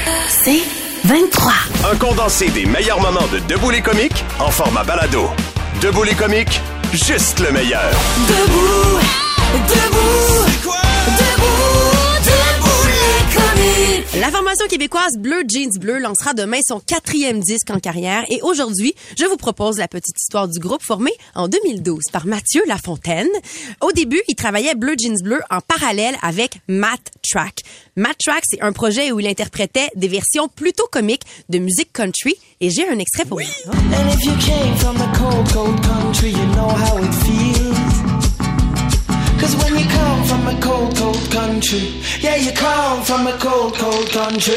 C'est 23. Un condensé des meilleurs moments de Debout les comiques en format balado. Debout les comiques, juste le meilleur. Debout, debout, c'est quoi? Debout les comiques. La formation québécoise Bleu Jeans Bleu lancera demain son 4e disque en carrière et aujourd'hui, je vous propose la petite histoire du groupe formé en 2012 par Mathieu Lafontaine. Au début, il travaillait Bleu Jeans Bleu en parallèle avec Matt Track. Matt Track, c'est un projet où il interprétait des versions plutôt comiques de musique country et j'ai un extrait pour vous. And if you came from the cold, cold country, you know how it feels. Cause when you come from a cold, cold country, yeah, you come from a cold, cold country.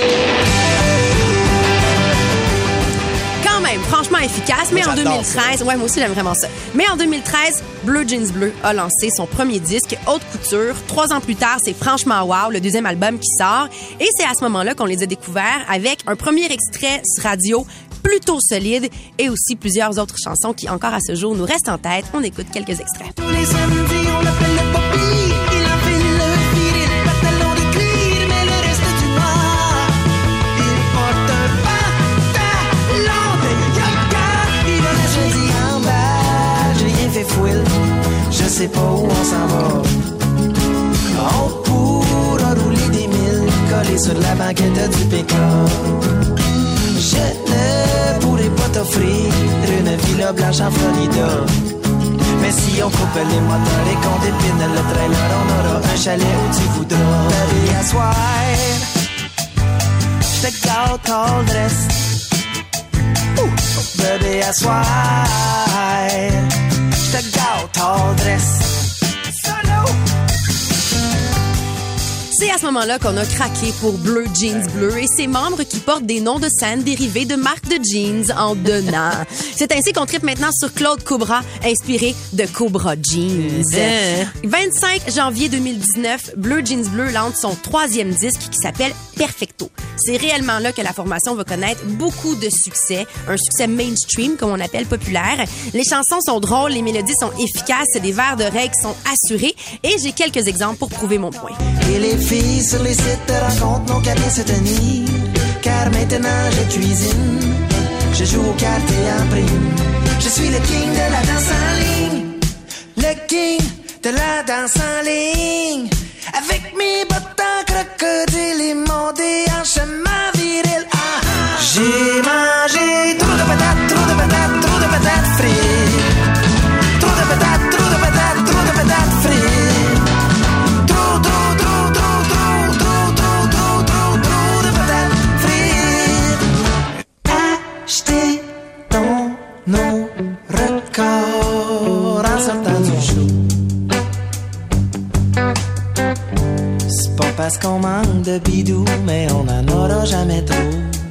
Quand même, franchement efficace, mais en 2013, ouais, moi aussi j'aime vraiment ça. Mais en 2013, Bleu Jeans Bleu a lancé son premier disque, Haute Couture. 3 ans plus tard, c'est Franchement Wow, le deuxième album qui sort. Et c'est à ce moment-là qu'on les a découverts avec un premier extrait radio plutôt solide et aussi plusieurs autres chansons qui, encore à ce jour, nous restent en tête. On écoute quelques extraits. Tous les samedis, on l'appelle le papy. Il a fait le fil, le pantalon de cuir, mais le reste du noir. Il porte un pantalon de yoga. Il a la choisi en bas, j'ai rien fait fouille. Je sais pas où on s'en va. On pourra rouler des milles, coller sur la banquette du pick-up. Je ne pourrais pas t'offrir une villa blanche en Florida. Mais si on coupe les moteurs et qu'on dépine le trailer, on aura un chalet où tu voudras. Baby, à soir, j'te gâte all dress. Baby, à soir, j'te gâte all dress. Solo! C'est à ce moment-là qu'on a craqué pour Bleu Jeans Bleu et ses membres qui portent des noms de scène dérivés de marques de jeans en donnant. C'est ainsi qu'on tripe maintenant sur Claude Cobra, inspiré de Cobra Jeans. 25 janvier 2019, Bleu Jeans Bleu lance son 3e disque qui s'appelle Perfecto. C'est réellement là que la formation va connaître beaucoup de succès, un succès mainstream, comme on appelle populaire. Les chansons sont drôles, les mélodies sont efficaces, des vers de règles sont assurés et j'ai quelques exemples pour prouver mon point. Et les filles sur les sites de rencontres n'ont qu'à bien se tenir, car maintenant je cuisine, je joue aux cartes et en prime. Je suis le king de la danse en ligne, le king de la danse en ligne. Avec mes bottes en crocodile et mon déhanchement viril. J'ai mangé trop de patates, trop de patates, trop de patates frites. Trop de patates, trop de patates, trop de patates frites. Trop de patates frites. Achetez ton eau record en sortant du show. C'est pas parce qu'on manque de bidou, mais on n'en aura jamais trop.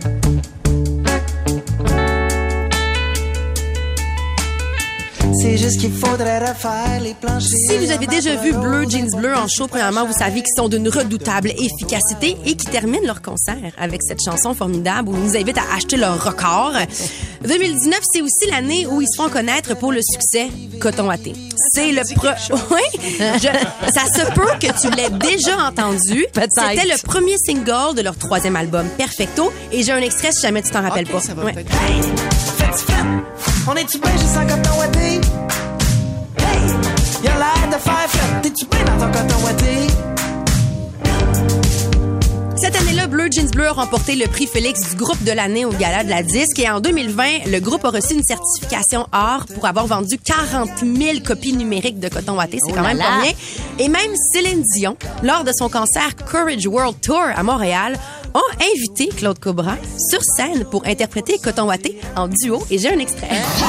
C'est juste qu'il faudrait refaire les planchers. Si vous avez déjà vu Bleu Jeans Bleu en show, premièrement, vous savez qu'ils sont d'une redoutable efficacité et qui terminent leur concert avec cette chanson formidable où ils nous invitent à acheter leur record. 2019, c'est aussi l'année où ils se font connaître pour le succès Coton Watté. C'est le Oui, ça se peut que tu l'aies déjà entendu. C'était le premier single de leur 3e album, Perfecto, et j'ai un extrait si jamais tu t'en rappelles pas. Ça va peut-être... Hey, fais-tu fête? On est-tu bien juste en coton watté? Hey, y'a l'air de faire fête. T'es-tu bien dans ton coton watté? Cette année-là, Bleu Jeans Bleu a remporté le prix Félix du groupe de l'année au Gala de la Disque et en 2020, le groupe a reçu une certification or pour avoir vendu 40 000 copies numériques de Coton Watté. C'est quand même pas rien. Et même Céline Dion, lors de son concert Courage World Tour à Montréal, a invité Claude Cobra sur scène pour interpréter Coton Watté en duo et j'ai un extrait.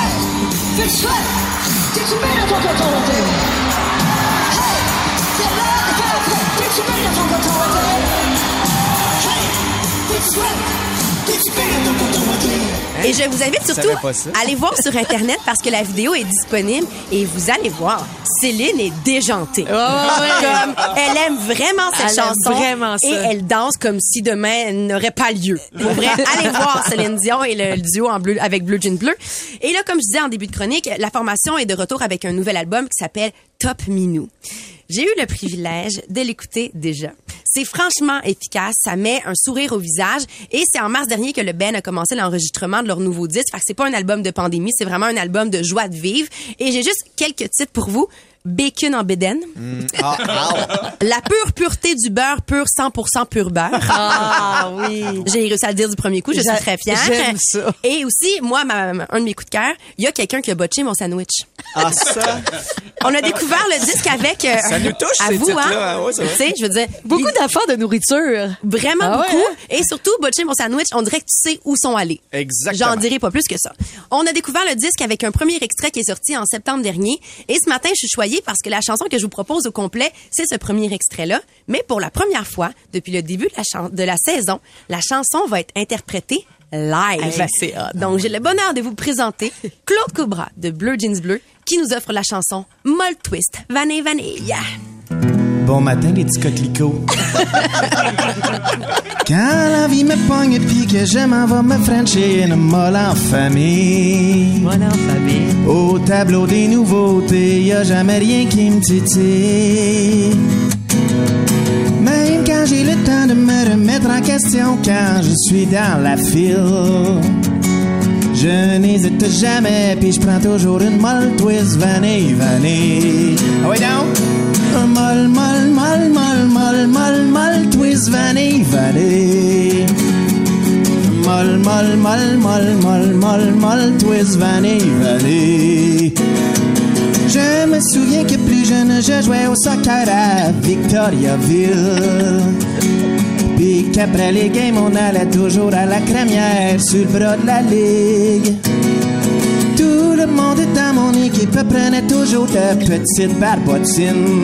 Et je vous invite surtout à aller voir sur Internet parce que la vidéo est disponible et vous allez voir, Céline est déjantée. Comme, elle aime vraiment cette chanson vraiment ça. et elle danse comme si demain n'aurait pas lieu. Pour vrai, allez voir Céline Dion et le duo en bleu avec Bleu Jeans Bleu. Et là, comme je disais en début de chronique, la formation est de retour avec un nouvel album qui s'appelle Top Minou. J'ai eu le privilège de l'écouter déjà. C'est franchement efficace, ça met un sourire au visage et c'est en mars dernier que le band a commencé l'enregistrement de leur nouveau disque. Fait que c'est pas un album de pandémie, c'est vraiment un album de joie de vivre. Et j'ai juste quelques titres pour vous. Bacon en bédaine. La pure pureté du beurre, pur 100% pur beurre. Ah oui. J'ai réussi à le dire du premier coup, je suis très fière. J'aime ça. Et aussi, moi, un de mes coups de cœur, il y a quelqu'un qui a botché mon sandwich. Ah, ça. On a découvert le disque avec... Ça nous touche, à ces vous, titres-là. hein? Ouais, c'est vrai. Tu sais, je veux dire... Beaucoup d'affaires de nourriture. Vraiment Ah ouais, beaucoup. hein? Et surtout, botcher mon sandwich, on dirait que tu sais où sont allés. Exactement. J'en dirai pas plus que ça. On a découvert le disque avec un premier extrait qui est sorti en septembre dernier. Et ce matin, je suis choyée parce que la chanson que je vous propose au complet, c'est ce premier extrait-là. Mais pour la première fois, depuis le début de la saison, la chanson va être interprétée live. Hey, c'est hot. Donc, j'ai le bonheur de vous présenter Claude Cobra de Bleu Jeans Bleu qui nous offre la chanson Molle Twist Vanille Vanille. Bon matin, les petits coquelicots. Quand la vie me pogne et puis que je m'en vais me frencher une molle en famille. Voilà, famille. Au tableau des nouveautés, y a jamais rien qui me titille. Même quand j'ai le temps de me remettre en question, quand je suis dans la file, je n'hésite jamais, puis je prends toujours une molle twist vanille vanille. Ah ouais donc? Molle, molle, molle, molle, molle, molle, molle twist vanille vanille. Molle, molle, molle, molle, molle, molle, molle twist vanille vanille. Je me souviens que plus jeune, je jouais au soccer à Victoriaville. Puis qu'après les games, on allait toujours à la crémière sur le bras de la ligue. Tout le monde dans mon équipe prenait toujours de petites barbotines.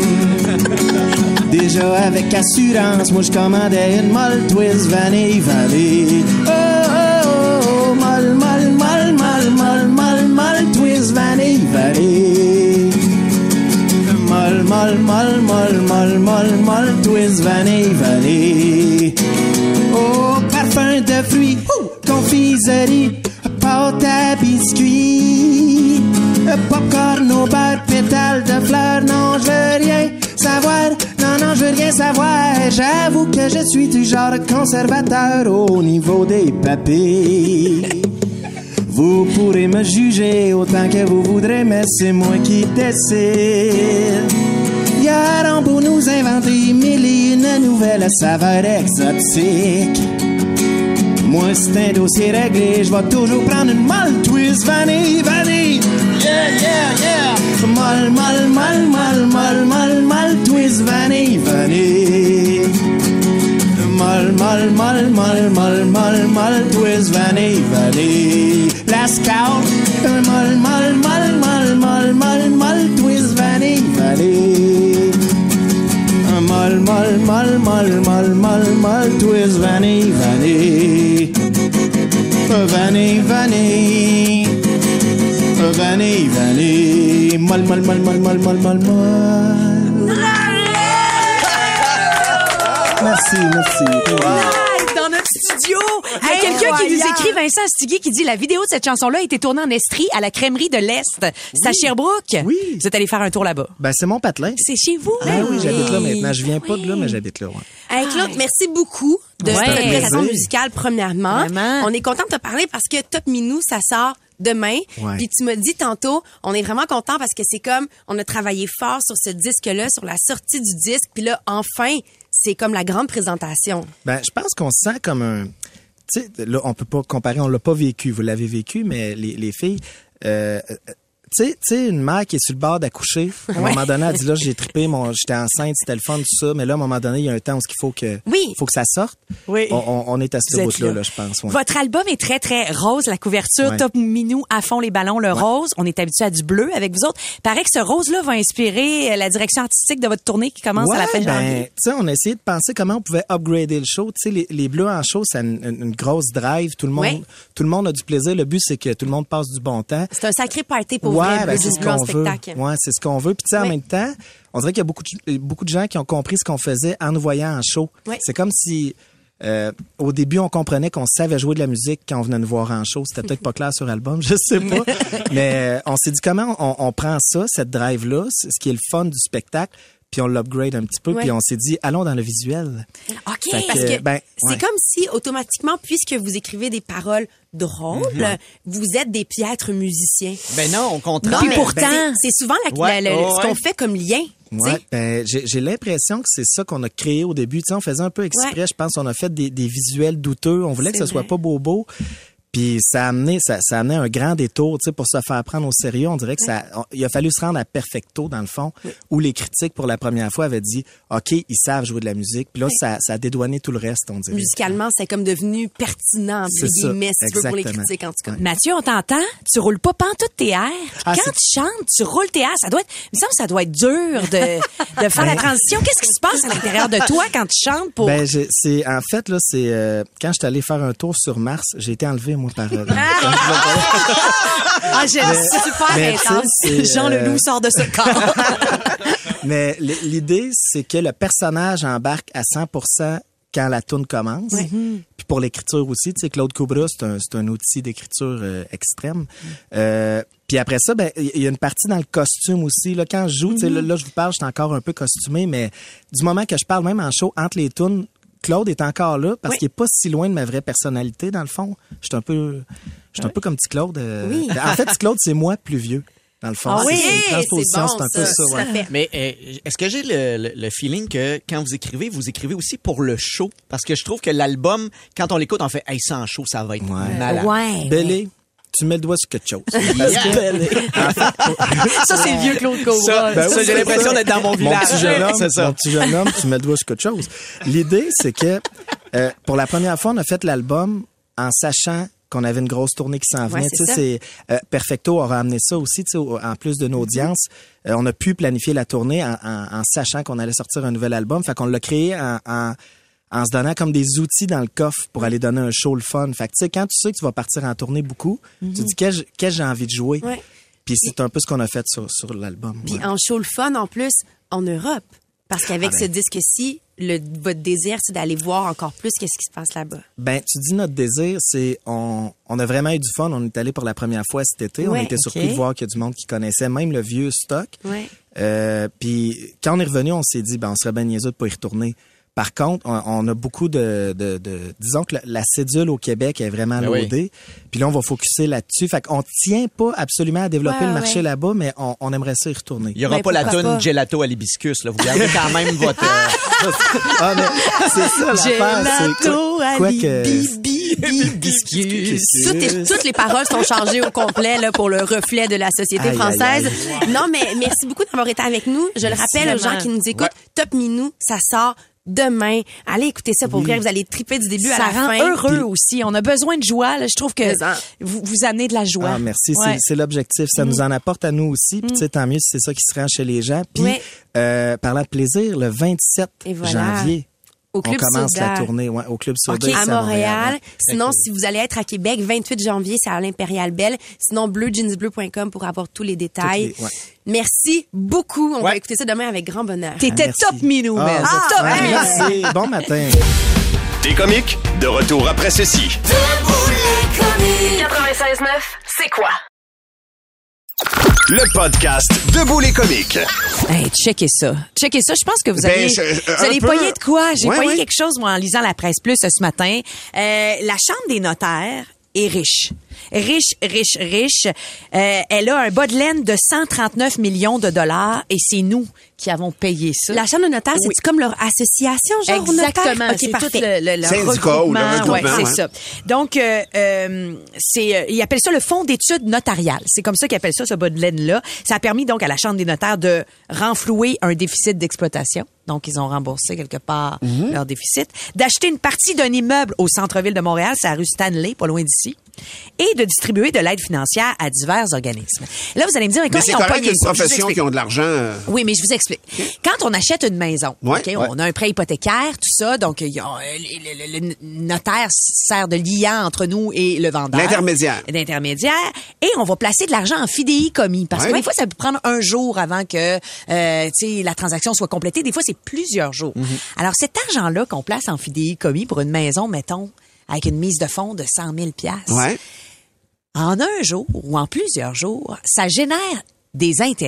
Déjà avec assurance, moi je commandais une molle twist vanille vanille. Oh, oh, oh, molle, molle, molle, molle, molle, molle, molle twist vanille vanille. Molle, molle, molle, molle, molle, molle, molle twist vanille vanille. Oh, parfum de fruits, confiserie, pâte à biscuits, popcorn au beurre, pétales de fleurs. Non, je veux rien savoir. Non, non, je veux rien savoir. J'avoue que je suis du genre conservateur au niveau des papilles. Vous pourrez me juger autant que vous voudrez, mais c'est moi qui décide. Ils auront beau nous inventer mille et une nouvelles saveurs exotiques. Moi, c'est un dossier réglé, je vais toujours prendre une molle twist vanille, vanille. Yeah, yeah, yeah. Molle, molle, molle, molle, molle, molle, molle twist vanille, vanille. Molle, molle, molle, molle, molle, molle, molle twist vanille, vanille. La scout. Molle, molle, molle, molle, molle, molle, molle twist vanille, vanille. Molle, molle, molle, molle, molle, molle, molle twist vanille, vanille. Vanille, vanille. Vanille, vanille. Molle, molle, molle, molle, molle, molle, molle, molle. Merci, merci. Dans notre studio, il y a quelqu'un qui nous écrit, Vincent Stigui, qui dit la vidéo de cette chanson-là a été tournée en Estrie à la crèmerie de l'Est. C'est à Sherbrooke. Oui. Vous êtes allé faire un tour là-bas. Ben, c'est mon patelin. C'est chez vous. Ah oui, j'habite là maintenant. Je viens pas de là, mais j'habite là, ouais. Hey, Claude, merci beaucoup de Ouais. cette prestation plaisir. musicale, premièrement. Vraiment. On est content de te parler parce que Top Minou, ça sort demain. Ouais. Puis tu m'as dit tantôt, on est vraiment content parce que c'est comme, on a travaillé fort sur ce disque-là, sur la sortie du disque. Puis là, enfin, c'est comme la grande présentation. Ben, je pense qu'on se sent comme un... Tu sais, là, on peut pas comparer, on l'a pas vécu. Vous l'avez vécu, mais les filles... tu sais, une mère qui est sur le bord d'accoucher, à un moment donné, elle dit là, j'ai trippé, j'étais enceinte, c'était le fun, tout ça, mais là, à un moment donné, il y a un temps où il faut que ça sorte. Oui. On est à ce Vous êtes bout-là, là. là, je pense. Ouais. Votre album est très, très rose. La couverture, Ouais. Top Minou, à fond les ballons, le rose. On est habitué à du bleu avec vous autres. Paraît que ce rose-là va inspirer la direction artistique de votre tournée qui commence à la fin janvier. Tu sais, on a essayé de penser comment on pouvait upgrader le show. Tu sais, les bleus en show, c'est une grosse drive. Tout le monde a du plaisir. Le but, c'est que tout le monde passe du bon temps. C'est un sacré party pour vrai, ben, Bleu c'est Jeans ce Bleu en qu'on veut. spectacle. Ouais, c'est ce qu'on veut. Puis tu sais, en Oui. même temps, on dirait qu'il y a beaucoup de gens qui ont compris ce qu'on faisait en nous voyant en show. Oui. C'est comme si au début, on comprenait qu'on savait jouer de la musique quand on venait nous voir en show. C'était peut-être pas clair sur album, je sais pas. Mais on s'est dit comment on prend ça, cette drive-là, ce qui est le fun du spectacle, puis on l'upgrade un petit peu, Ouais. puis on s'est dit, allons dans le visuel. OK, Fait parce que, que ben, c'est ouais. comme si, automatiquement, puisque vous écrivez des paroles drôles, vous êtes des piètres musiciens. Ben non, au contraire. Puis mais pourtant- c'est souvent Ouais, ce qu'on ouais. fait comme lien. tu sais. Ouais, ben, j'ai l'impression que c'est ça qu'on a créé au début. Tu sais, on faisait un peu exprès, Ouais. je pense. On a fait des visuels douteux. On voulait que C'est ce soit vrai. pas beau. Puis ça a amené un grand détour, tu sais, pour se faire prendre au sérieux. On dirait que il a fallu se rendre à Perfecto, dans le fond, où les critiques, pour la première fois, avaient dit, OK, ils savent jouer de la musique. Puis là, ça a dédouané tout le reste, on dirait. Musicalement, c'est comme devenu pertinent, entre C'est ça, guillemets, si tu veux, pour les exactement. critiques, en tout cas. Mathieu, on t'entend? Tu roules pas pantoute tes airs. Ah, Quand tu chantes, tu roules tes airs. Ça doit être, il me semble que ça doit être dur de faire la transition. Qu'est-ce qui se passe à l'intérieur de toi quand tu chantes pour... Ben, en fait, là, c'est quand je suis allé faire un tour sur Mars, j'ai été enlevé, moi, par... j'aime super mais tu sais, intense. c'est, Jean Leloup sort de ce corps. Mais l'idée, c'est que le personnage embarque à 100% quand la tourne commence. Puis pour l'écriture aussi, tu sais, Claude Cobra, c'est un outil d'écriture extrême. Puis après ça, ben il y a une partie dans le costume aussi. Là, quand je joue, tu sais, là, je vous parle, je suis encore un peu costumé, mais du moment que je parle, même en show, entre les tunes, Claude est encore là parce qu'il est pas si loin de ma vraie personnalité, dans le fond. Je suis un peu comme petit Claude. Oui. En fait, petit Claude, c'est moi plus vieux. Dans le fond, Ah oui, c'est une c'est transposition, bon, c'est un peu ça. tout Ouais. à fait. Mais est-ce que j'ai le feeling que quand vous écrivez aussi pour le show? Parce que je trouve que l'album, quand on l'écoute, on fait « Hey, ça en show, ça va être malade. Ouais. Bellé, tu mets le doigt sur quelque chose. Parce que, Ça, c'est le vieux Claude Cobra. Ça, Ben oui, j'ai c'est l'impression ça. d'être dans mon Mon village. petit jeune homme, C'est ça. mon petit jeune homme, tu mets le doigt sur quelque chose. L'idée, c'est que pour la première fois, on a fait l'album en sachant qu'on avait une grosse tournée qui s'en venait. Ouais, Tu sais, Perfecto aura amené ça aussi, tu sais, en plus de nos audiences. On a pu planifier la tournée en sachant qu'on allait sortir un nouvel album. Fait qu'on l'a créé en se donnant comme des outils dans le coffre pour aller donner un show le fun. Fait que tu sais, quand tu sais que tu vas partir en tournée beaucoup, tu te dis qu'est-ce que j'ai envie de jouer. Ouais. Puis c'est un peu ce qu'on a fait sur l'album. Puis ouais. en show le fun, en plus, en Europe. Parce qu'avec ce disque-ci, votre désir, c'est d'aller voir encore plus qu'est-ce qui se passe là-bas. Ben, tu dis notre désir, c'est on a vraiment eu du fun. On est allé pour la première fois cet été. Ouais, on était ok. surpris de voir qu'il y a du monde qui connaissait même le vieux stock. Ouais. Puis quand on est revenu, on s'est dit, ben, on serait bien niaiseux de pas y retourner. Par contre, on a beaucoup disons que la cédule au Québec est vraiment Ben oui. loadée. Puis là, on va focusser là-dessus. Fait qu'on tient pas absolument à développer Ouais, le marché ouais. là-bas, mais on aimerait ça y retourner. Il y aura Ben, pas la pourquoi toune pas? gelato à l'hibiscus, là. Vous gardez quand même votre... Ah, mais c'est ça l'affaire. C'est quoi que... Toutes les paroles sont changées au complet là, pour le reflet de la société Aïe, française. aïe, Non, mais merci beaucoup d'avoir été avec nous. Je le rappelle aux gens vraiment. qui nous écoutent, Top Minou, ça sort demain. Allez écouter ça pour vrai. Vous allez triper du début à Ça la rend fin. heureux aussi. On a besoin de joie. Là. Je trouve que Mais en- vous amenez de la joie. Ah, merci. Ouais. C'est l'objectif. Ça nous en apporte à nous aussi. Puis, tu sais, tant mieux si c'est ça qui se rend chez les gens. Puis, Ouais. parlant de plaisir, le 27 Et voilà. janvier, Au Club on commence Soda. la tournée au Club Soda OK, ici à Montréal. ouais. Sinon, si vous allez être à Québec, 28 janvier, c'est à l'Impérial Belle. Sinon, bleujeansbleu.com pour avoir tous les détails. Toutes les- ouais. Merci beaucoup. On va Ouais. écouter ça demain avec grand bonheur. T'étais Merci. top minou, man. Ah, ouais, merci. Bon matin. Des comiques, de retour après ceci. Debout les comiques. 96.9, c'est quoi? Le podcast Debout les comiques. Hey, checkez ça. Checkez ça. Je pense que vous Ben, allez, un vous allez peu. poigner de quoi? J'ai Ouais, poigné ouais. quelque chose, moi, en lisant la presse plus ce matin. La Chambre des notaires est riche. Riche. Elle a un bas de laine de 139 millions de dollars et c'est nous qui avons payé ça. La Chambre de notaire, Oui. c'est comme leur association, genre Exactement. notaire? OK, C'est parfait. tout le Syndicat ou le regroupement. Ouais, regroupement, c'est ouais. ça. Donc, ils appellent ça le Fonds d'études notariales. C'est comme ça qu'ils appellent ça, ce bas de laine-là. Ça a permis donc à la Chambre des notaires de renflouer un déficit d'exploitation. Donc, ils ont remboursé quelque part leur déficit. D'acheter une partie d'un immeuble au centre-ville de Montréal, c'est à rue Stanley, pas loin d'ici. Et de distribuer de l'aide financière à divers organismes. Là, vous allez me dire, mais Mais comment c'est ils ont correct payé qu'une ça? Je vous profession explique. qui ont de l'argent. Oui, mais je vous explique. Quand on achète une maison, Ouais, OK, ouais. on a un prêt hypothécaire, tout ça, donc il y a, le notaire sert de liant entre nous et le vendeur. L'intermédiaire. L'intermédiaire. Et on va placer de l'argent en fidéicommis. Parce que Ouais. des fois, ça peut prendre un jour avant que tu sais, la transaction soit complétée. Des fois, c'est plusieurs jours. Alors, cet argent-là qu'on place en fidéicommis pour une maison, mettons, avec une mise de fonds de 100 000 Ouais. en un jour ou en plusieurs jours, ça génère des intérêts.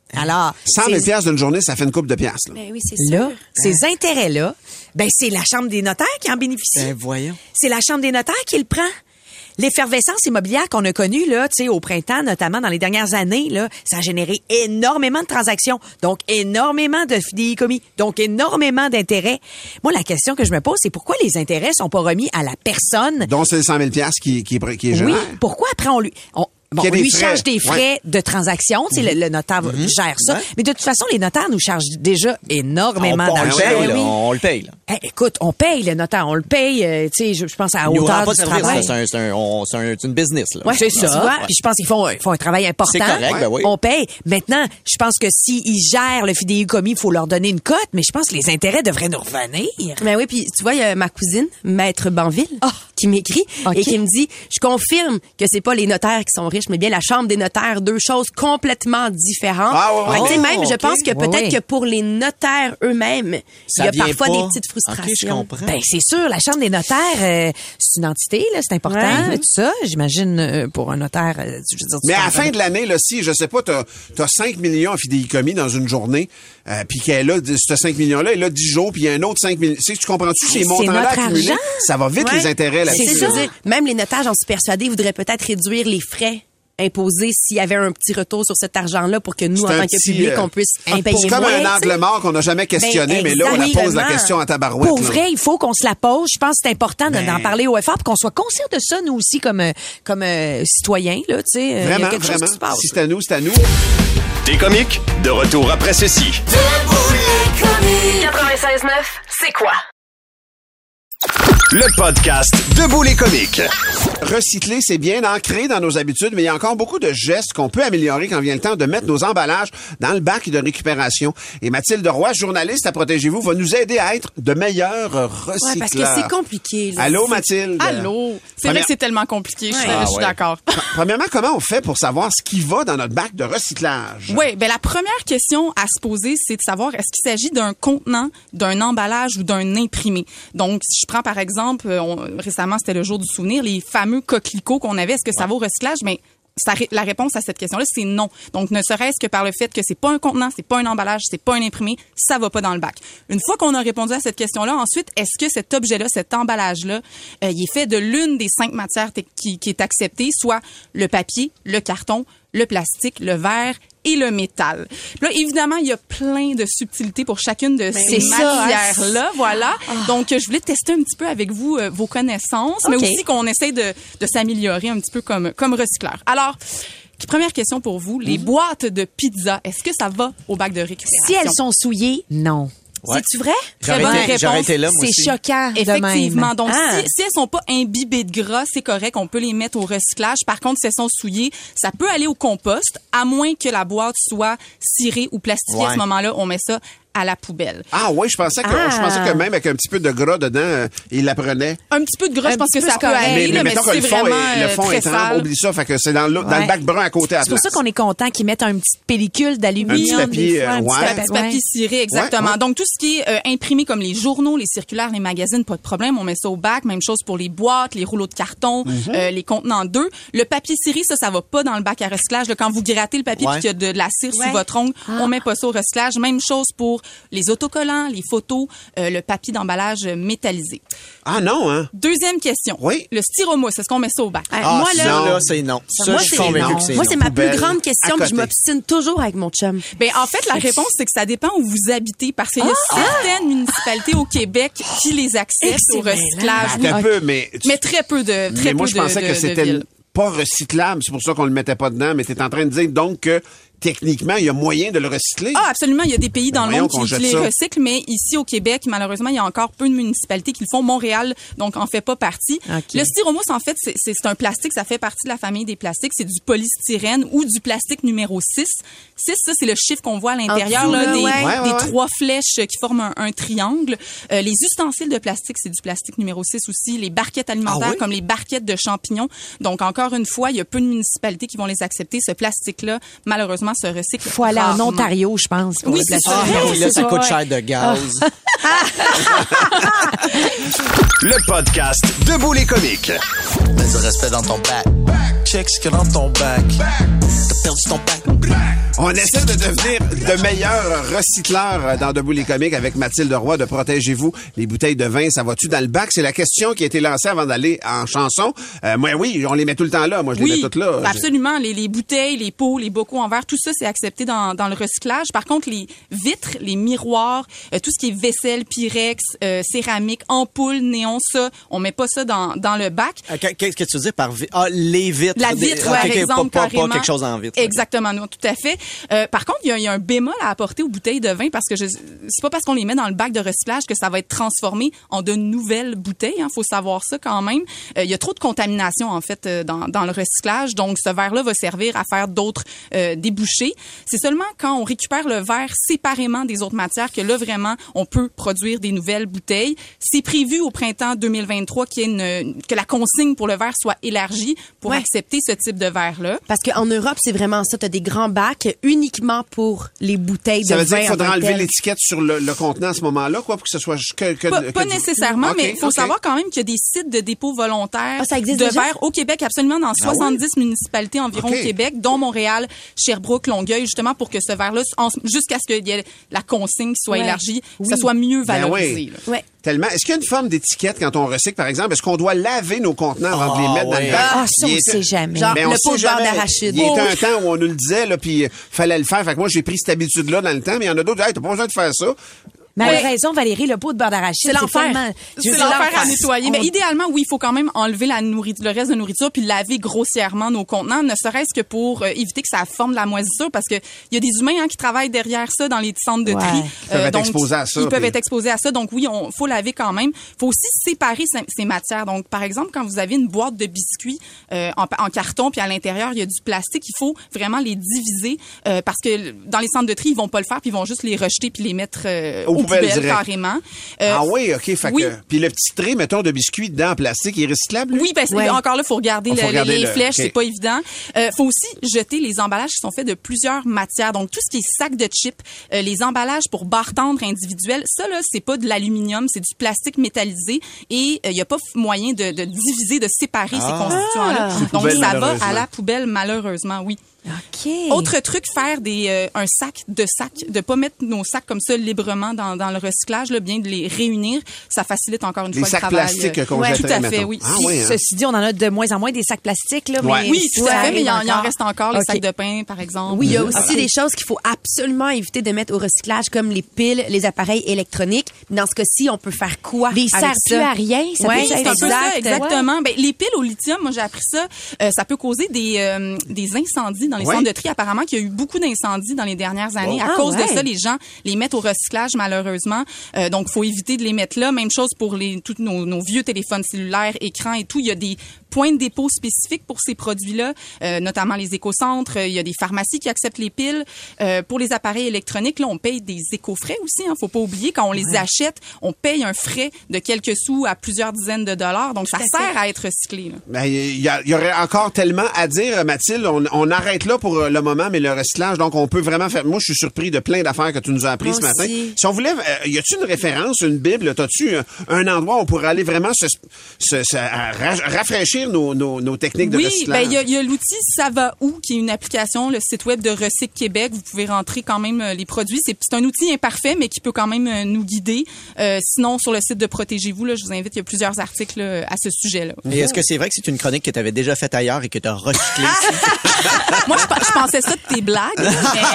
Alors, 100 000 piastres d'une journée, ça fait une couple de piastres. Là. Ben oui, c'est là, sûr. ces intérêts-là, ben c'est la Chambre des notaires qui en bénéficie. Ben, voyons. C'est la Chambre des notaires qui le prend. L'effervescence immobilière qu'on a connue là, tu sais, au printemps, notamment dans les dernières années, là, ça a généré énormément de transactions, donc énormément de fidéicommis, donc énormément d'intérêts. Moi, la question que je me pose, c'est pourquoi les intérêts sont pas remis à la personne. Donc, c'est les 100 000 piastres qui est Oui, génère. pourquoi après on lui... Bon, Qu'il y a on des lui frais. charge des frais de transaction, tu sais, le notaire gère ça. Ouais. Mais de toute façon, les notaires nous chargent déjà énormément On le d'argent. paye, là, Oui. on le paye. Là. Écoute, on paye le notaire, on le paye, tu sais, je pense à Ils nous hauteur rendent pas du de service, travail. là. C'est une business. Là. Ouais, c'est ça. Tu vois? Puis je pense qu'ils font un travail important. C'est correct, ben oui. On paye. Maintenant, je pense que s'ils gèrent le fidéicommis, il faut leur donner une cote, mais je pense que les intérêts devraient nous revenir. Ben oui, puis tu vois, il y a ma cousine, Maître Banville, qui m'écrit OK. et qui me dit, je confirme que c'est pas les notaires qui sont riches, mais bien la Chambre des notaires, deux choses complètement différentes. Ah, ouais, ouais. Fait que, tu sais, même, je OK. pense que peut-être Ouais. que pour les notaires eux-mêmes, il Ça y a vient parfois pas. des petites frustrations. OK, je comprends. Ben c'est sûr, la Chambre des notaires, c'est une entité, là, c'est important, Ouais. tout ça. J'imagine pour un notaire, je veux dire, tu Mais à la t'en fin connais. de l'année, là, si, je sais pas, t'as 5 millions en fidéicommis dans une journée, puis qu'elle a, ce 5 millions-là, elle a 10 jours, puis il y a un autre 5 millions. Tu comprends-tu ces C'est montants-là notre accumulés? argent. Ça va vite, Ouais. les intérêts là-dessus. C'est ça. là. Je veux dire, même les notaires, j'en suis persuadée, voudraient peut-être réduire les frais imposés s'il y avait un petit retour sur cet argent-là pour que nous, en C'est un tant que petit, public, on puisse en payer C'est comme moins. un tu sais. angle mort qu'on n'a jamais questionné, mais là, on la pose la exactement. question à tabarouette. Pour là. vrai, il faut qu'on se la pose. Je pense que c'est important Ben. d'en parler au FR pour qu'on soit conscient de ça, nous aussi, comme citoyens, là, tu sais. Il y a Vraiment, quelque chose vraiment. qui se passe. Si c'est à nous, c'est à nous. T'es comique? De retour après ceci. Debout les comiques. 96.9, c'est quoi? Le podcast Debout les comiques. Recycler, c'est bien ancré dans nos habitudes, mais il y a encore beaucoup de gestes qu'on peut améliorer quand vient le temps de mettre nos emballages dans le bac de récupération. Et Mathilde Roy, journaliste à Protégez-vous, va nous aider à être de meilleurs recycleurs. Ouais, parce que c'est compliqué. Là. Allô, Mathilde? Allô? C'est vrai Première- que c'est tellement compliqué. Je Ah, suis d'accord. Premièrement, comment on fait pour savoir ce qui va dans notre bac de recyclage? Oui, ben la première question à se poser, c'est de savoir est-ce qu'il s'agit d'un contenant, d'un emballage ou d'un imprimé. Donc, si je prends par exemple, récemment, c'était le jour du souvenir, les fameux coquelicots qu'on avait, est-ce que ça va au recyclage? Mais la réponse à cette question-là, c'est non. Donc, ne serait-ce que par le fait que c'est pas un contenant, c'est pas un emballage, c'est pas un imprimé, ça va pas dans le bac. Une fois qu'on a répondu à cette question-là, ensuite, est-ce que cet objet-là, cet emballage-là, il est fait de l'une des 5 matières qui est acceptée, soit le papier, le carton, le plastique, le verre et le métal. Puis là, évidemment, il y a plein de subtilités pour chacune de ces c'est ça, hein. matières-là, voilà. Donc, je voulais tester un petit peu avec vous vos connaissances, mais OK. aussi qu'on essaie de s'améliorer un petit peu comme recycleur. Alors, première question pour vous. Les boîtes de pizza, est-ce que ça va au bac de récupération? Si elles sont souillées, non. Ouais. C'est-tu vrai? Très bonne réponse. J'aurais été là, moi C'est aussi. choquant de Effectivement. même. Donc, Ah. si elles sont pas imbibées de gras, c'est correct. On peut les mettre au recyclage. Par contre, si elles sont souillées, ça peut aller au compost, à moins que la boîte soit cirée ou plastifiée. Ouais. À ce moment-là, on met ça à la poubelle. Ah oui, je pensais que même avec un petit peu de gras dedans, il la prenait. Un petit peu de gras, je pense que ça peut correct. aller, Mais là, mais mettons que c'est le fond vraiment est, le fond très est trempe, sale. oublie ça, fait que c'est dans le Ouais. bac brun à côté à la C'est pour place. ça qu'on est content qu'ils mettent une petite pellicule Un petit d'aluminium. papier, des fois, un petit ouais. Petit papier ciré, exactement. Ouais, ouais. Donc, tout ce qui est imprimé comme les journaux, les circulaires, les magazines, pas de problème. On met ça au bac. Même chose pour les boîtes, les rouleaux de carton, les contenants d'œufs. Le papier ciré, ça va pas dans le bac à recyclage. Là, quand vous grattez le papier Ouais. puis qu'il y a de la cire Ouais. sous votre ongle, on met pas ça au recyclage. Même chose pour les autocollants, les photos, le papier d'emballage métallisé. Ah non, hein? Deuxième question. Oui. Le styromousse, est-ce qu'on met ça au bac? Moi, là, ça, c'est non. Ça, moi, je suis c'est convaincu non. que c'est Moi, non. c'est ma plus Poubelle, grande à question, puis je côté. m'obstine toujours avec mon chum. Ben, en fait, la réponse, c'est que ça dépend où vous habitez, parce qu'il y a certaines municipalités au Québec qui les acceptent c'est au recyclage. Ben, un peu, mais... Mais très peu de mais moi, peu je pensais de- que de c'était villes. pas recyclable. C'est pour ça qu'on le mettait pas dedans. Mais t'es en train de dire donc que techniquement, il y a moyen de le recycler. Ah, absolument. Il y a des pays dans le Voyons monde qu'on qui jette les ça. recyclent, mais ici au Québec, malheureusement, il y a encore peu de municipalités qui le font. Montréal, donc, en fait pas partie. OK. Le styromousse, en fait, c'est un plastique. Ça fait partie de la famille des plastiques. C'est du polystyrène ou du plastique numéro 6. 6, ça, c'est le chiffre qu'on voit à l'intérieur, En dessous, là, là, des, ouais. des Ouais. 3 flèches qui forment un triangle. Les ustensiles de plastique, c'est du plastique numéro 6 aussi. Les barquettes alimentaires, Ah oui? comme les barquettes de champignons. Donc, encore une fois, il y a peu de municipalités qui vont les accepter. Ce plastique-là, malheureusement, se recycle. Faut aller en rarement. Ontario, je pense. pour Oui, le c'est plastique. ça. Ah, oui, là, ça C'est coûte ça, cher de gaz. Le podcast Debout les comiques. Mets du respect dans ton bac. Check ce qu'il y a dans ton bac. T'as perdu ton bac. On essaie de devenir de meilleurs recycleurs dans Debout les comiques avec Mathilde Roy de Protégez-vous. Les bouteilles de vin, ça va-tu dans le bac? C'est la question qui a été lancée avant d'aller en chanson. Moi, oui, on les met tout le temps là. Moi, je les mets toutes là. Absolument. Les bouteilles, les pots, les bocaux en verre, tout ça, c'est accepté dans le recyclage. Par contre, les vitres, les miroirs, tout ce qui est vaisselle, pyrex, céramique, ampoule, néon, ça, on met pas ça dans le bac. Qu'est-ce que tu veux dire par vitre? Ah, les vitres. La vitre, par exemple, pas carrément. quelque chose en vitre. Exactement, non, tout à fait. Par contre, il y a un bémol à apporter aux bouteilles de vin parce que c'est pas parce qu'on les met dans le bac de recyclage que ça va être transformé en de nouvelles bouteilles. Faut savoir ça quand même. Il y a trop de contamination en fait dans le recyclage, donc ce verre-là va servir à faire d'autres débouchés. C'est seulement quand on récupère le verre séparément des autres matières que là vraiment on peut produire des nouvelles bouteilles. C'est prévu au printemps 2023 que la consigne pour le verre soit élargie pour accepter ce type de verre-là. Parce qu'en Europe, c'est vraiment ça. Tu as des grands bacs uniquement pour les bouteilles de vin. Ça veut dire qu'il faudra enlever l'étiquette sur le contenant à ce moment-là, quoi, pour que ce soit pas nécessairement, mais il faut savoir quand même qu'il y a des sites de dépôt volontaires de verre au Québec, absolument dans 70 municipalités environ au Québec, dont Montréal, Sherbrooke, Longueuil, justement pour que ce verre-là, jusqu'à ce qu'il y ait la consigne qui soit élargie, que ça soit mieux valorisé. Tellement. Est-ce qu'il y a une forme d'étiquette quand on recycle, par exemple? Est-ce qu'on doit laver nos contenants avant de les mettre dans le bac? Ah, ça, on sait jamais. Genre, le pot de beurre d'arachide. Il y a un temps où on nous le disait, là, puis fallait le faire. Fait que moi, j'ai pris cette habitude-là dans le temps, mais il y en a d'autres, hey, t'as pas besoin de faire ça. Mais elle a raison, Valérie, le pot de beurre d'arachide, c'est l'enfer. C'est l'enfer à nettoyer. Mais idéalement, oui, il faut quand même enlever le reste de nourriture puis laver grossièrement nos contenants, ne serait-ce que pour éviter que ça forme de la moisissure, parce que il y a des humains qui travaillent derrière ça dans les centres de tri. Ils peuvent être exposés à ça. Ils peuvent être exposés à ça. Donc oui, faut laver quand même. Faut aussi séparer ces matières. Donc par exemple, quand vous avez une boîte de biscuits en carton puis à l'intérieur il y a du plastique, il faut vraiment les diviser parce que dans les centres de tri ils vont pas le faire puis ils vont juste les rejeter puis les mettre aux poubelles carrément. Ah oui, OK. Fait que, puis le petit trait, mettons, de biscuits dedans en plastique, il est recyclable? Lui? Oui, encore là, faut regarder les flèches, c'est pas évident. Faut aussi jeter les emballages qui sont faits de plusieurs matières. Donc, tout ce qui est sac de chips, les emballages pour barres tendres individuelles, ça, là, c'est pas de l'aluminium, c'est du plastique métallisé et il y a pas moyen de diviser, de séparer ces constituants-là. Donc, ça va à la poubelle, malheureusement, oui. OK. Autre truc, faire un sac, de pas mettre nos sacs comme ça librement dans le recyclage, là, bien de les réunir, ça facilite encore une fois le travail. Les sacs plastiques qu'on jetterait, tout à fait, mettons. oui. Ceci dit, on en a de moins en moins des sacs plastiques, là. Mais oui, tout à fait, mais il en reste encore, les sacs de pain, par exemple. Oui, il y a aussi des choses qu'il faut absolument éviter de mettre au recyclage, comme les piles, les appareils électroniques. Dans ce cas-ci, on peut faire quoi? Les serre plus à rien, ça peut être c'est un peu ça, exactement. Ben, les piles au lithium, moi, j'ai appris ça, ça peut causer des incendies dans les centres de tri. Apparemment qu'il y a eu beaucoup d'incendies dans les dernières années. À cause de ça, les gens les mettent au recyclage, malheureusement. Donc, faut éviter de les mettre là. Même chose pour tous nos vieux téléphones cellulaires, écrans et tout. Il y a des points de dépôt spécifiques pour ces produits-là, notamment les écocentres. Il y a des pharmacies qui acceptent les piles. Pour les appareils électroniques, là, on paye des éco-frais aussi. Faut pas oublier, quand on les achète, on paye un frais de quelques sous à plusieurs dizaines de dollars. Donc, ça sert à être recyclé. Il y aurait encore tellement à dire, Mathilde. On arrête là pour le moment, mais le recyclage, donc on peut vraiment faire... Moi, je suis surpris de plein d'affaires que tu nous as apprises ce matin. Si on voulait... y a-tu une référence, une Bible? T'as-tu un endroit où on pourrait aller vraiment rafraîchir nos techniques de recyclage? Oui, il y a l'outil Ça va où, qui est une application, le site web de Recyc Québec. Vous pouvez rentrer quand même les produits. C'est un outil imparfait, mais qui peut quand même nous guider. Sinon, sur le site de Protégez-vous, là, je vous invite, il y a plusieurs articles à ce sujet-là. Et est-ce que c'est vrai que c'est une chronique que tu avais déjà faite ailleurs et que tu as recyclée ici? Moi, je pensais ça de tes blagues. Mais...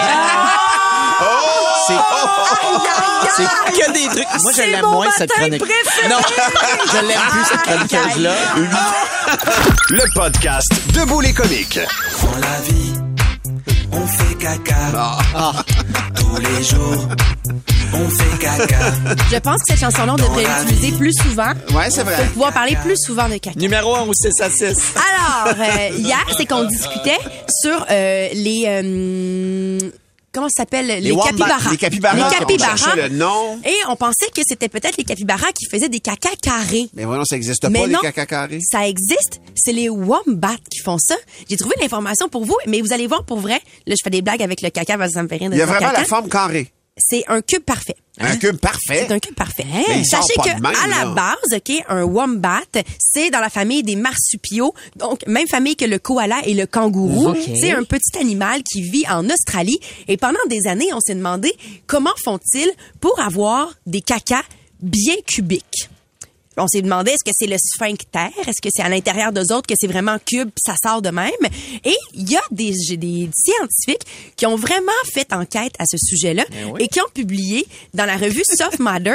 C'est que des trucs. Moi, je l'aime moins, cette chronique. Non, je l'aime plus, cette chroniqueuse-là. Le podcast Debout les comiques. Dans la vie, on fait caca. Tous les jours, on fait caca. Je pense que cette chanson-là, on devrait l'utiliser plus souvent. Ouais, c'est vrai. Pour pouvoir parler plus souvent de caca. Numéro 1 ou 6 à 6. Alors, hier, c'est qu'on discutait sur les... comment ça s'appelle? Les capybaras. Les capybaras. Les capybaras. On cherchait le nom. Et on pensait que c'était peut-être les capybaras qui faisaient des caca carrés. Mais voilà, ça n'existe pas, les caca carrés. Ça existe. C'est les wombats qui font ça. J'ai trouvé l'information pour vous, mais vous allez voir pour vrai. Là, je fais des blagues avec le caca parce que ça me fait rire de Il y a dire vraiment caca. la forme carrée. c'est un cube parfait. Un cube parfait. C'est un cube parfait. Mais il sort Sachez pas que de même, à la là. base, OK, un wombat, c'est dans la famille des marsupiaux, donc même famille que le koala et le kangourou. OK. C'est un petit animal qui vit en Australie et pendant des années, on s'est demandé comment font-ils pour avoir des cacas bien cubiques. On s'est demandé, est-ce que c'est le sphincter? Est-ce que c'est à l'intérieur d'eux autres que c'est vraiment cube pis ça sort de même? Et il y a des scientifiques qui ont vraiment fait enquête à ce sujet-là et qui ont publié dans la revue Soft Matter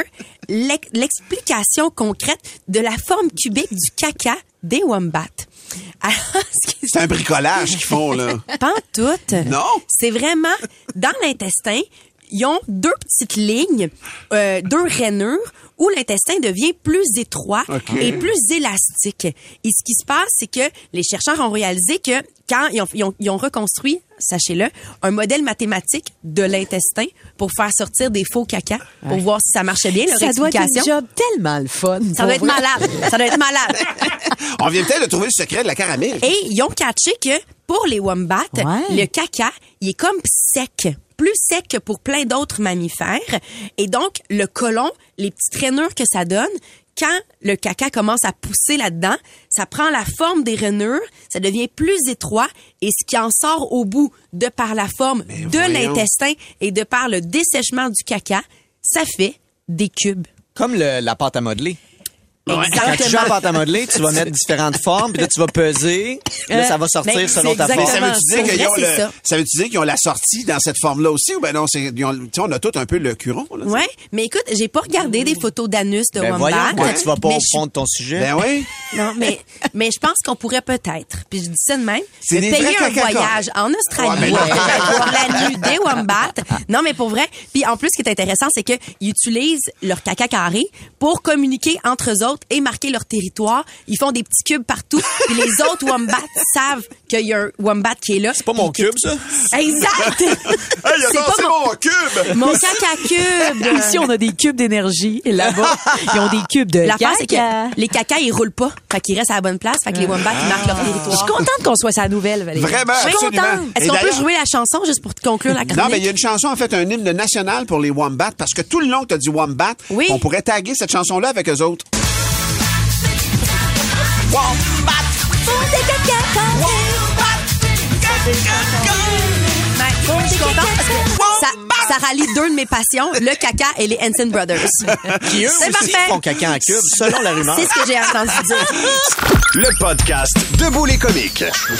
l'explication concrète de la forme cubique du caca des wombats. Alors, C'est un bricolage qu'ils font, là. pas en tout. Non? C'est vraiment dans l'intestin, ils ont deux petites lignes, deux rainures où l'intestin devient plus étroit et plus élastique. Et ce qui se passe, c'est que les chercheurs ont réalisé que quand ils ont reconstruit, sachez-le, un modèle mathématique de l'intestin pour faire sortir des faux caca, pour voir si ça marchait bien, leur Ça doit être explication. un job tellement le fun. Ça doit être malade. Ça doit être malade. On vient peut-être de trouver le secret de la caramel. Et ils ont catché que pour les wombats, Ouais. le caca, il est comme sec. Plus sec que pour plein d'autres mammifères. Et donc, le côlon, les petites rainures que ça donne, quand le caca commence à pousser là-dedans, ça prend la forme des rainures, ça devient plus étroit et ce qui en sort au bout, de par la forme de voyons. l'intestin et de par le dessèchement du caca, ça fait des cubes. Comme la pâte à modeler. Quand tu joues à la Exactement. pâte à modeler, tu vas mettre différentes formes, puis là, tu vas peser, puis là, ça va sortir Mais selon c'est ta Mais forme. ça exactement. veut-tu dire Pour qu'ils vrai, ont c'est ça. ça veut-tu dire qu'ils ont la sortie dans cette forme-là aussi ou ben non, on a tout un peu le curon, là. Ouais, mais écoute, j'ai pas regardé des photos d'anus de Ben wombat. voyons, pourquoi tu vas pas mais au je suis fond de ton sujet. Ben oui. Non, mais je pense qu'on pourrait peut-être, puis je dis ça de même, C'est des payer vrais un caca voyage en Australie, Ouais, mais là- voir la nuit des wombats. Non, mais pour vrai. Puis en plus, ce qui est intéressant, c'est qu'ils utilisent leur caca carré pour communiquer entre eux autres et marquer leur territoire. Ils font des petits cubes partout, puis les autres wombats savent qu'il y a un wombat qui est là. C'est pas mon cube, ça? Exact! Hey, C'est attends, pas c'est mon cube! Mon caca cube! Ici, on a des cubes d'énergie. Et là-bas, ils ont des cubes de L'affaire, c'est caca. que les cacas, ils roulent pas. Fait qu'ils restent à la bonne place. Fait que les wombats, ils marquent leur territoire. Je suis contente qu'on soit sa nouvelle, Valérie. Vraiment, Je suis absolument. contente. Est-ce Et qu'on peut d'ailleurs- jouer la chanson juste pour conclure la chronique? Non, mais il y a une chanson, en fait, un hymne national pour les wombats, parce que tout le long que tu as dit wombat, Oui. on pourrait taguer cette chanson-là avec eux autres. Ben, je suis contente parce que ça rallie deux de mes passions, le caca et les Henson Brothers. Qui eux C'est aussi parfait. font caca en cube, selon la rumeur. C'est ce que j'ai entendu dire. Le podcast Debout les comiques.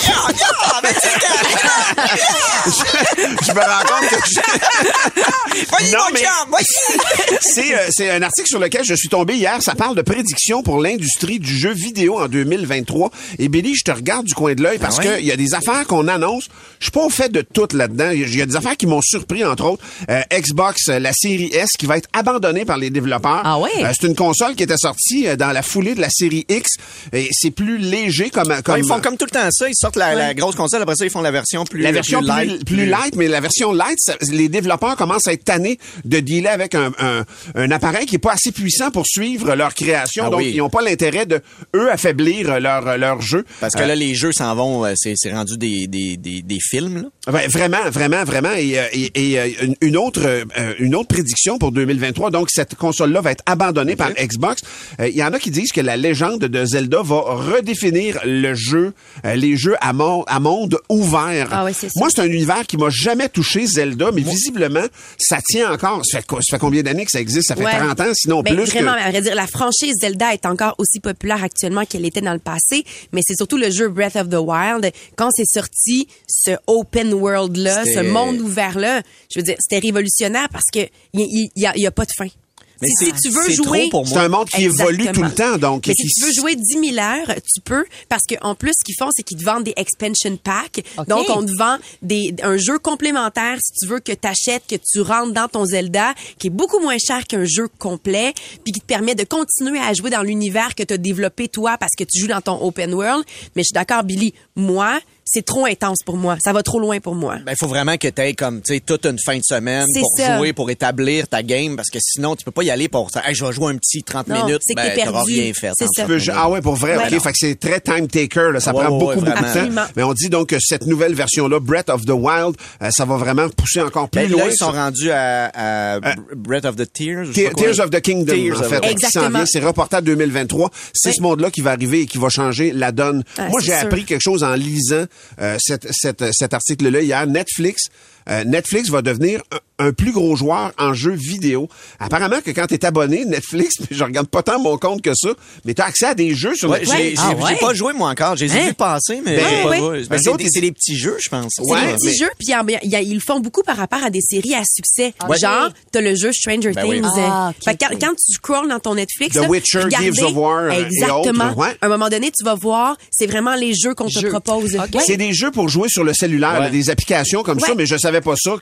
Je me rends compte que Non, mais c'est un article sur lequel je suis tombé hier. Ça parle de prédictions pour l'industrie du jeu vidéo en 2023. Et Billy, je te regarde du coin de l'œil parce que il y a des affaires qu'on annonce. Je suis pas au fait de tout là-dedans. Il y a des affaires qui m'ont surpris, entre autres. Xbox, la série S, qui va être abandonnée par les développeurs. Ah ouais? C'est une console qui était sortie dans la foulée de la série X. Et c'est plus léger comme... Ouais, ils font comme tout le temps ça. Ils sortent la grosse console, après ça, ils font la version plus La version plus light. plus light, mais la version light, les développeurs commencent à être tannés de dealer avec un appareil qui est pas assez puissant pour suivre leur création. Ah donc, oui. ils n'ont pas l'intérêt de, eux, affaiblir leur jeu. Parce que là, les jeux s'en vont, c'est rendu des films, là. Ben, vraiment. Et une autre prédiction pour 2023. Donc, cette console-là va être abandonnée par Xbox. Il y en a qui disent que la légende de Zelda va redéfinir le jeu, les jeux à monde ouvert. Ah oui, c'est ça. Moi, c'est un univers qui m'a jamais touché, Zelda, mais visiblement, ça tient encore. Ça fait combien d'années que ça existe? Ça fait Ouais. 30 ans, sinon Ben, plus. vraiment, à vrai dire, la franchise Zelda est encore aussi populaire actuellement qu'elle était dans le passé, mais c'est surtout le jeu Breath of the Wild. Quand c'est sorti, ce open world-là, ce C'était- monde ouvert-là, je veux dire, c'était révolutionnaire parce que il y a pas de fin. Mais si tu veux c'est jouer... trop pour C'est moi. un monde qui évolue tout Exactement. le temps, donc. Mais si tu veux jouer 10 000 heures, tu peux, parce qu'en plus, ce qu'ils font, c'est qu'ils te vendent des expansion packs. OK. Donc, on te vend un jeu complémentaire, si tu veux, que tu achètes, que tu rentres dans ton Zelda, qui est beaucoup moins cher qu'un jeu complet, puis qui te permet de continuer à jouer dans l'univers que tu as développé toi, parce que tu joues dans ton open world. Mais je suis d'accord, Billy, moi, c'est trop intense pour moi. Ça va trop loin pour moi. Ben, il faut vraiment que tu aies comme, tu sais, toute une fin de semaine C'est pour ça. jouer, pour établir ta game, parce que sinon, tu peux pas y aller pour ça. Hey, je vais jouer un petit 30 Non, minutes. c'est que Ben, t'es t'auras perdu. rien fait. C'est en ça. 30 minutes. Ah ouais, pour vrai, Ouais, OK. non. Fait que c'est très time taker, là. Ça Ouais, prend ouais, beaucoup de vraiment. temps. Absolument. Mais on dit donc que cette nouvelle version-là, Breath of the Wild, ça va vraiment pousser encore plus Ben, loin. là, ils sont rendus à Breath of the Tears. je sais pas quoi. Tears of the Kingdom, Tears en of fait, the- qui s'en Exactement. vient. C'est reporté à 2023. C'est ce monde-là qui va arriver et qui va changer la donne. Ah, Moi, c'est j'ai sûr. appris quelque chose en lisant cet article-là hier. Netflix va devenir un plus gros joueur en jeux vidéo. Apparemment que quand tu es abonné Netflix, je regarde pas tant mon compte que ça, mais tu as accès à des jeux sur Ouais, Netflix. j'ai pas joué, moi, encore. J'ai vu passer, mais j'ai pas ouais. joué. Ben, C'est d'autres, c'est des petits jeux, je pense. C'est Ouais, des petits mais- jeux, puis ils le font beaucoup par rapport à des séries à succès. Ouais. Genre, t'as le jeu Stranger Ben oui. Things. Ah, ok, Fait que quand tu scrolls dans ton Netflix, The là, Witcher, regardez- Gears of War, et exactement. autres, ouais. À un moment donné, tu vas voir, c'est vraiment les jeux qu'on te propose. Ouais. C'est des jeux pour jouer sur le cellulaire, Ouais. là, des applications comme ça, Ouais. mais je savais pas ça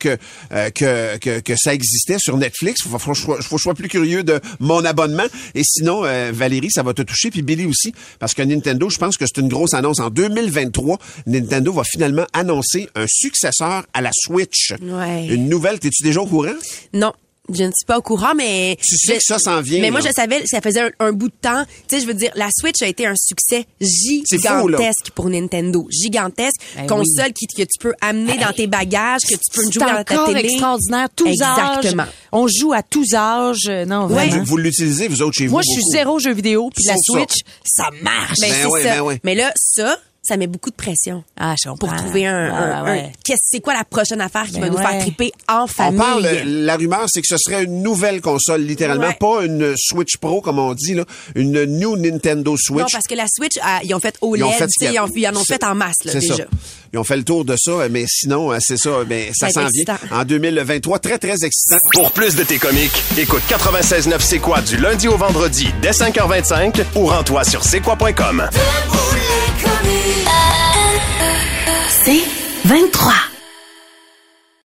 que ça existait sur Netflix. Faut que je sois plus curieux de mon abonnement. Et sinon, Valérie, ça va te toucher, puis Billy aussi, parce que Nintendo, je pense que c'est une grosse annonce. En 2023, Nintendo va finalement annoncer un successeur à la Switch. Ouais. Une nouvelle. T'es-tu déjà au courant? Non. Je ne suis pas au courant, mais... Tu sais que ça s'en vient, Mais moi, là. je savais, ça faisait un bout de temps. Tu sais, je veux dire, la Switch a été un succès C'est fou, là. gigantesque pour Nintendo. Gigantesque. Ben console que tu peux amener dans tes bagages, que tu peux C'est jouer dans ta encore télé. extraordinaire. Tous Exactement. âges. On joue à tous âges. Non, Ouais. vraiment. Vous l'utilisez, vous autres, chez Moi, vous? je suis beaucoup? zéro jeu vidéo, puis la Sauf ça. Switch, ça marche. Ben, Ben c'est ouais, ça. ben ouais. Mais là, ça met beaucoup de pression. Ah, je comprends. Pour trouver c'est quoi la prochaine affaire qui Ben va nous ouais. faire triper en On famille. parle, la rumeur, c'est que ce serait une nouvelle console, littéralement, Ouais. pas une Switch Pro, comme on dit, là, une New Nintendo Switch. Non, parce que la Switch, ils ont fait OLED, Ils ont fait ce tu sais, qu'il y a- ils en ont fait en masse, là, C'est déjà. ça. Ils ont fait le tour de ça, mais sinon, c'est ça, mais ça Ça va s'en être vient excitant. en 2023. Très, très excitant. Pour plus de tes comiques, écoute 96.9 C'est quoi du lundi au vendredi dès 5h25 ou rends-toi sur c'est quoi.com. C'est 23.